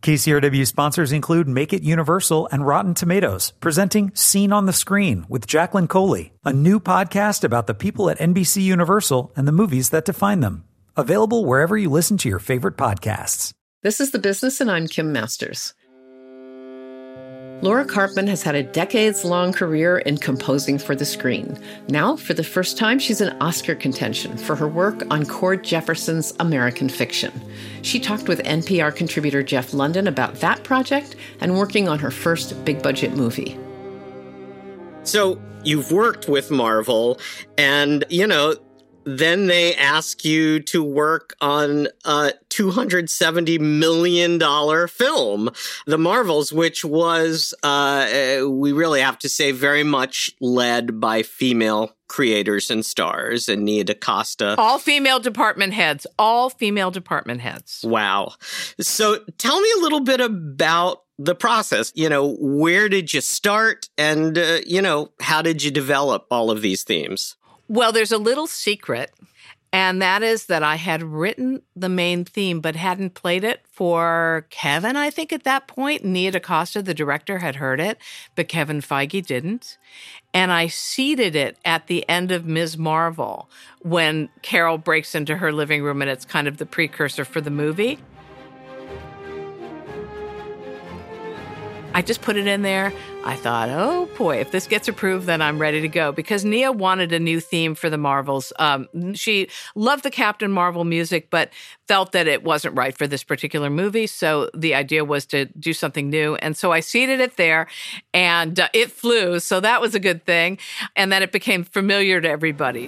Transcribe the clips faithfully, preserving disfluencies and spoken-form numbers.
K C R W sponsors include Make It Universal and Rotten Tomatoes, presenting Scene on the Screen with Jacqueline Coley, a new podcast about the people at N B C Universal and the movies that define them. Available wherever you listen to your favorite podcasts. This is The Business, and I'm Kim Masters. Laura Karpman has had a decades-long career in composing for the screen. Now, for the first time, she's in Oscar contention for her work on Cord Jefferson's American Fiction. She talked with N P R contributor Jeff London about that project and working on her first big-budget movie. So you've worked with Marvel, and, you know, then they ask you to work on a two hundred seventy million dollars film, The Marvels, which was, uh, we really have to say, very much led by female creators and stars, and Nia DaCosta. All female department heads. All female department heads. Wow. So tell me a little bit about the process. You know, where did you start? And, uh, you know, how did you develop all of these themes? Well, there's a little secret, and that is that I had written the main theme but hadn't played it for Kevin, I think, at that point. Nia DaCosta, the director, had heard it, but Kevin Feige didn't. And I seeded it at the end of Miz Marvel when Carol breaks into her living room, and it's kind of the precursor for the movie. I just put it in there. I thought, oh boy, if this gets approved, then I'm ready to go. Because Nia wanted a new theme for the Marvels. Um, she loved the Captain Marvel music, but felt that it wasn't right for this particular movie. So the idea was to do something new. And so I seeded it there, and uh, it flew. So that was a good thing. And then it became familiar to everybody.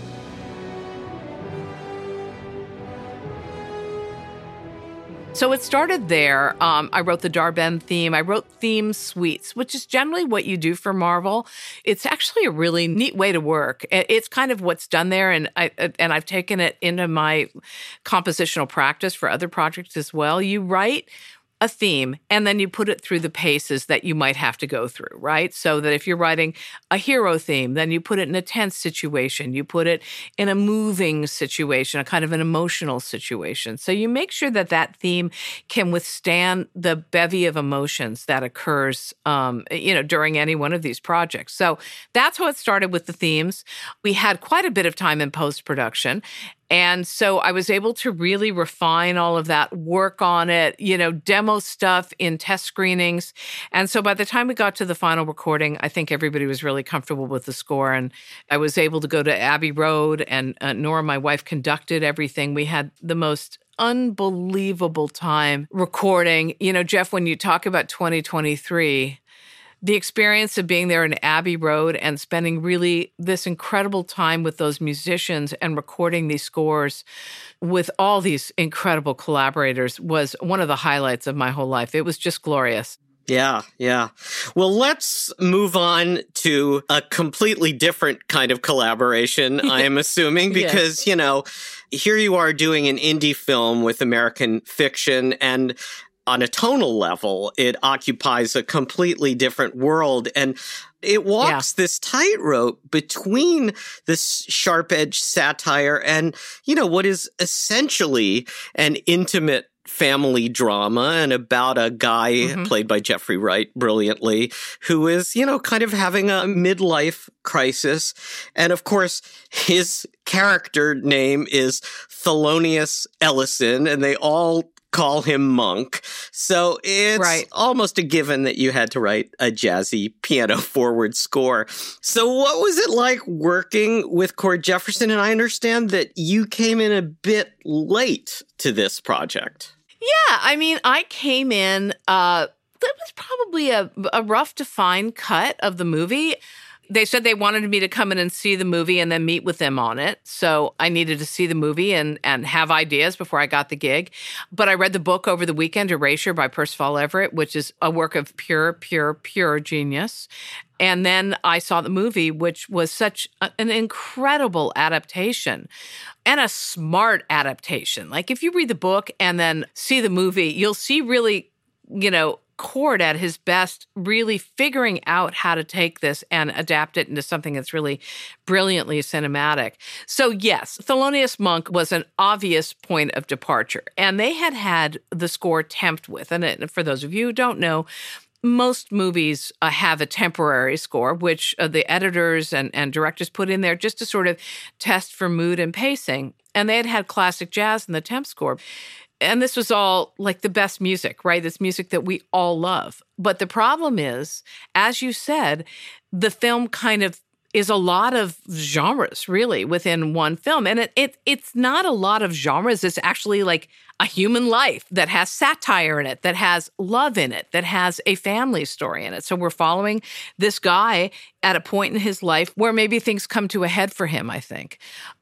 So it started there. Um, I wrote the Dar-Benn theme. I wrote theme suites, which is generally what you do for Marvel. It's actually a really neat way to work. It's kind of what's done there, and I and I've taken it into my compositional practice for other projects as well. You write a theme, and then you put it through the paces that you might have to go through, right? So that if you're writing a hero theme, then you put it in a tense situation. You put it in a moving situation, a kind of an emotional situation. So you make sure that that theme can withstand the bevy of emotions that occurs, um, you know, during any one of these projects. So that's how it started with the themes. We had quite a bit of time in post-production. And so I was able to really refine all of that, work on it, you know, demo stuff in test screenings. And so by the time we got to the final recording, I think everybody was really comfortable with the score. And I was able to go to Abbey Road, and uh, Nora, my wife, conducted everything. We had the most unbelievable time recording. You know, Jeff, when you talk about twenty twenty-three, the experience of being there in Abbey Road and spending really this incredible time with those musicians and recording these scores with all these incredible collaborators was one of the highlights of my whole life. It was just glorious. Yeah, yeah. Well, let's move on to a completely different kind of collaboration, I am assuming, because, yes. you know, here you are doing an indie film with American Fiction, and on a tonal level, it occupies a completely different world. And it walks yeah. this tightrope between this sharp-edged satire and, you know, what is essentially an intimate family drama, and about a guy mm-hmm. played by Jeffrey Wright brilliantly, who is, you know, kind of having a midlife crisis. And of course, his character name is Thelonious Ellison, and they all call him Monk. So it's right. almost a given that you had to write a jazzy piano forward score. So what was it like working with Cord Jefferson? And I understand that you came in a bit late to this project. Yeah, I mean, I came in, uh, that was probably a, a rough to find cut of the movie. They said they wanted me to come in and see the movie and then meet with them on it. So I needed to see the movie and, and have ideas before I got the gig. But I read the book over the weekend, Erasure by Percival Everett, which is a work of pure, pure, pure genius. And then I saw the movie, which was such a, an incredible adaptation and a smart adaptation. Like if you read the book and then see the movie, you'll see really, you know, Cord at his best, really figuring out how to take this and adapt it into something that's really brilliantly cinematic. So yes, Thelonious Monk was an obvious point of departure, and they had had the score temped with. And it, for those of you who don't know, most movies uh, have a temporary score, which uh, the editors and, and directors put in there just to sort of test for mood and pacing. And they had had classic jazz in the temp score. And this was all like the best music, right? This music that we all love. But the problem is, as you said, the film kind of is a lot of genres, really, within one film. And it, it it's not a lot of genres. It's actually like a human life that has satire in it, that has love in it, that has a family story in it. So we're following this guy at a point in his life where maybe things come to a head for him, I think.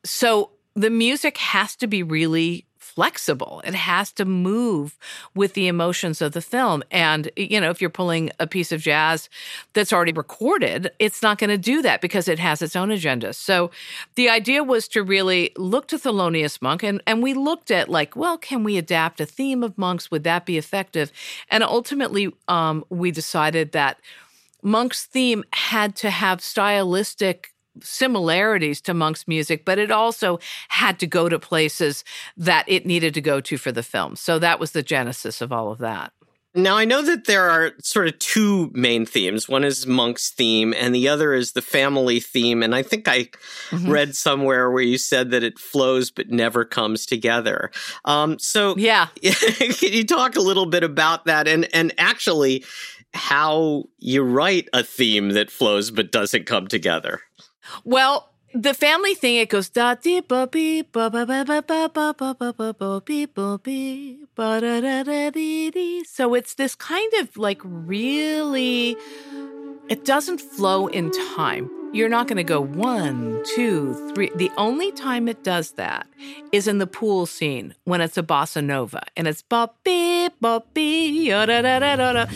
So the music has to be really flexible. It has to move with the emotions of the film. And, you know, if you're pulling a piece of jazz that's already recorded, it's not going to do that because it has its own agenda. So the idea was to really look to Thelonious Monk, and, and we looked at like, well, can we adapt a theme of Monk's? Would that be effective? And ultimately, um, we decided that Monk's theme had to have stylistic similarities to Monk's music, but it also had to go to places that it needed to go to for the film. So that was the genesis of all of that. Now, I know that there are sort of two main themes. One is Monk's theme, and the other is the family theme. And I think I mm-hmm. read somewhere where you said that it flows but never comes together. Um, so yeah. Can you talk a little bit about that? And, and actually, how you write a theme that flows but doesn't come together? Well, the family thing, it goes da dee ba bee ba ba ba ba ba ba ba ba ba ba bee ba bee ba da da da dee dee. So it's this kind of like really, it doesn't flow in time. You're not going to go one, two, three. The only time it does that is in the pool scene when it's a bossa nova and it's ba bee ba bee da da da da da.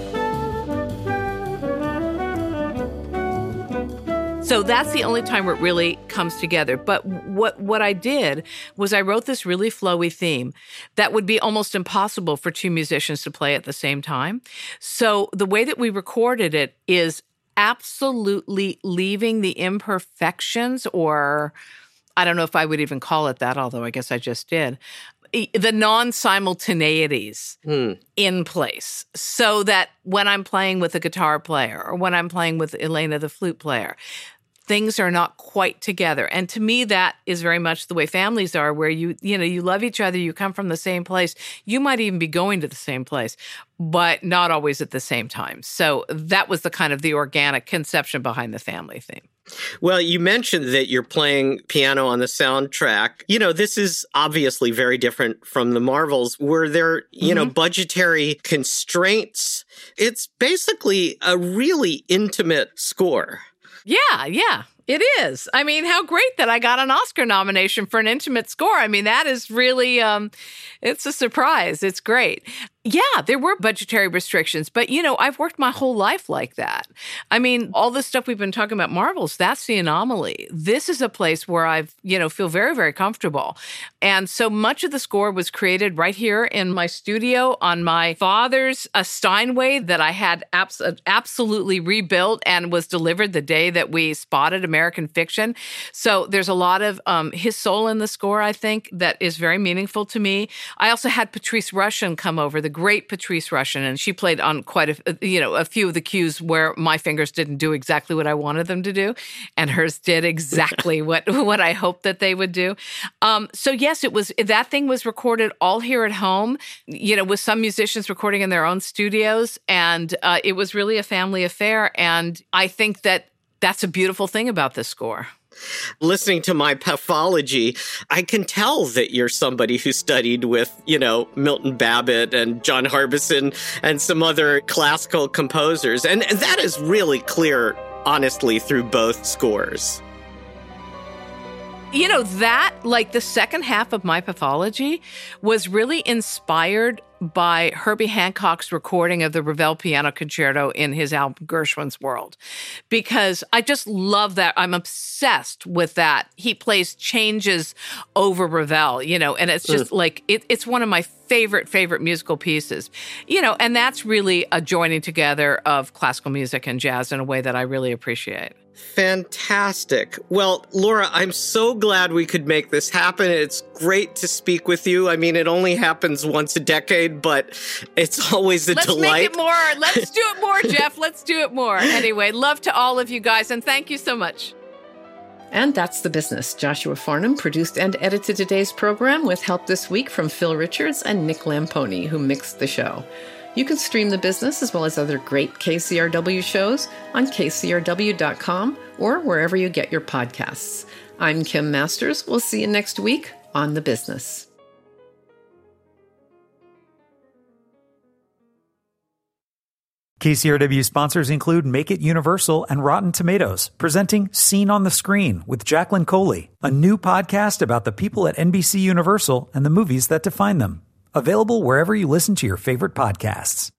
So that's the only time where it really comes together. But what what I did was I wrote this really flowy theme that would be almost impossible for two musicians to play at the same time. So the way that we recorded it is absolutely leaving the imperfections, or I don't know if I would even call it that, although I guess I just did, the non-simultaneities hmm. in place, so that when I'm playing with a guitar player or when I'm playing with Elena, the flute player, things are not quite together. And to me, that is very much the way families are, where you, you know, you love each other, you come from the same place, you might even be going to the same place, but not always at the same time. So that was the kind of the organic conception behind the family theme. Well, you mentioned that you're playing piano on the soundtrack. You know, this is obviously very different from the Marvels. Were there, you mm-hmm. know, budgetary constraints? It's basically a really intimate score. Yeah, yeah, it is. I mean, how great that I got an Oscar nomination for an intimate score. I mean, that is really, um, it's a surprise. It's great. Yeah, there were budgetary restrictions, but, you know, I've worked my whole life like that. I mean, all this stuff we've been talking about Marvels, that's the anomaly. This is a place where I've, you know, feel very, very comfortable. And so much of the score was created right here in my studio on my father's uh, Steinway that I had abs- absolutely rebuilt and was delivered the day that we spotted American Fiction. So there's a lot of um, his soul in the score, I think, that is very meaningful to me. I also had Patrice Rushen come over, the great Patrice Rushen, and she played on quite a, you know, a few of the cues where my fingers didn't do exactly what I wanted them to do, and hers did exactly what, what I hoped that they would do. Um, so yes, it was, that thing was recorded all here at home, you know, with some musicians recording in their own studios, and uh, it was really a family affair, and I think that that's a beautiful thing about this score. Listening to my pathology, I can tell that you're somebody who studied with, you know, Milton Babbitt and John Harbison and some other classical composers. And that is really clear, honestly, through both scores. You know, that, like the second half of my pathology, was really inspired by Herbie Hancock's recording of the Ravel Piano Concerto in his album Gershwin's World, because I just love that. I'm obsessed with that. He plays changes over Ravel, you know, and it's just mm. like, it, it's one of my favorite, favorite musical pieces. You know, and that's really a joining together of classical music and jazz in a way that I really appreciate. Fantastic. Well, Laura, I'm so glad we could make this happen. It's great to speak with you. I mean, it only happens once a decade, but it's always a Let's delight. Let's make it more. Let's do it more, Jeff. Let's do it more. Anyway, love to all of you guys, and thank you so much. And that's The Business. Joshua Farnham produced and edited today's program with help this week from Phil Richards and Nick Lamponi, who mixed the show. You can stream The Business as well as other great K C R W shows on K C R W dot com or wherever you get your podcasts. I'm Kim Masters. We'll see you next week on The Business. K C R W sponsors include Make It Universal and Rotten Tomatoes, presenting Scene on the Screen with Jacqueline Coley, a new podcast about the people at N B C Universal and the movies that define them. Available wherever you listen to your favorite podcasts.